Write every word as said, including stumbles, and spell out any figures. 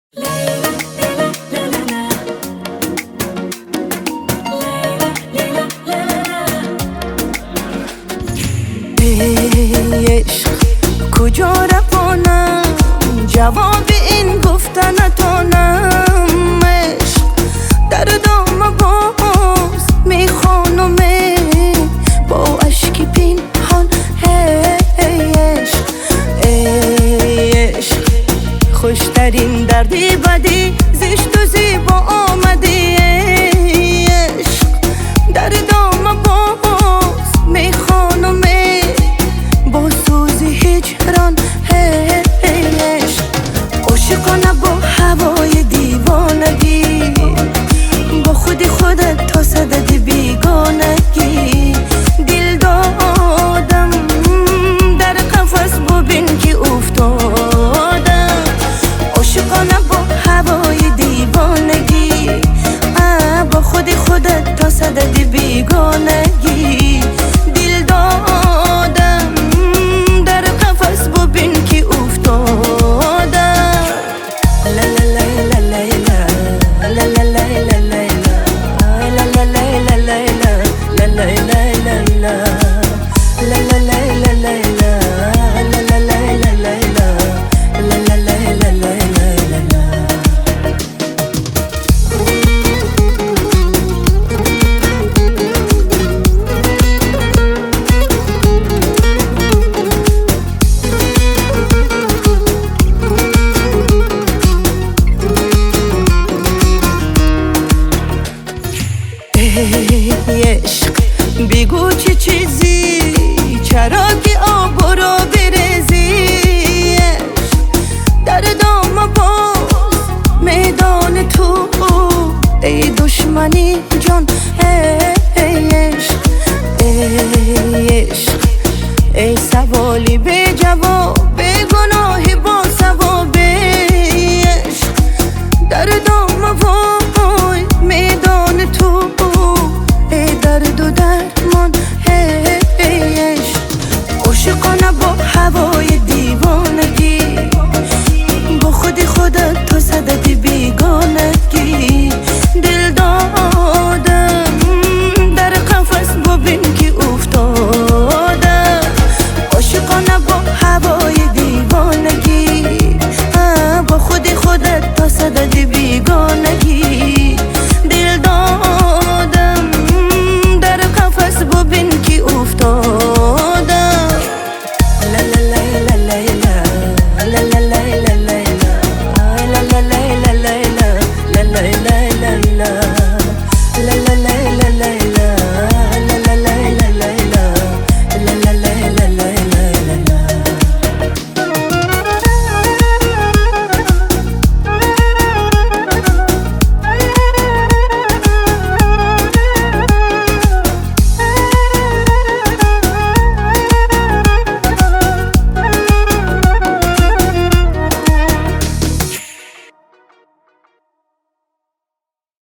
ای عشق کجا روانم، جواب این گفتنتانم. عشق دردام باز میخوانم با اشکی پنهان. ای عشق ای عشق خوشترین دردی بدی زشت و زیبا آمدی. ای عشق دردام باز میخوانم با سوزی هجران. ای عشق عاشقانه با هوای دیوانگی، با خودی خودت تا صدد بیگانگی. دل دادم در قفس ببین که افتادم. عاشقانه با هوای دیوانگی، با خودی خودت تا صدد بیگانگی. دل دادم در قفس ببین که افتادم. لا لا لا لا لا لا لا لا لا لا لا لا ای عشق بگو چه چیزی، چرا که آب را بریزی. در دام باز میدان تو ای دشمنی جان. ای عشق ای عشق ای سوالی به جواب، به گناهی با ثواب. ای عشق در دام وای میدان تو ای درد و درمان. ای عشق عاشقانه با هوای دیوانگی، با خودی خودت تا صدد بیگانگی.